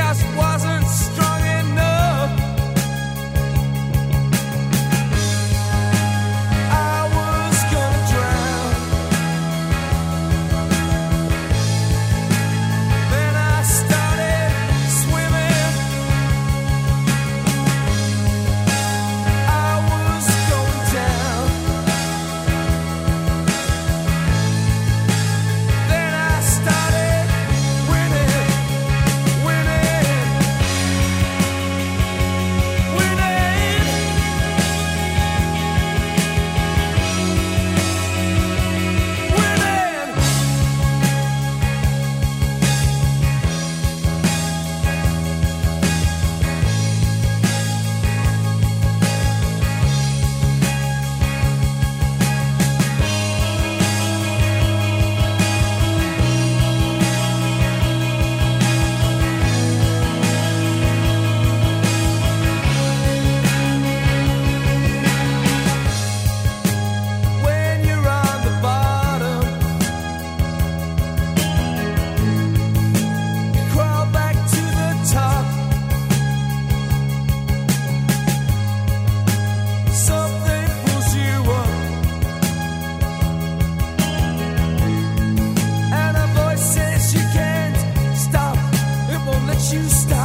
just wasn't strong enough. I was gonna drown. Then I started swimming. I was going down. Then I started winning, winning, winning. When you're on the bottom, you crawl back to the top. Something pulls you up, and a voice says you can't stop. It won't let you stop.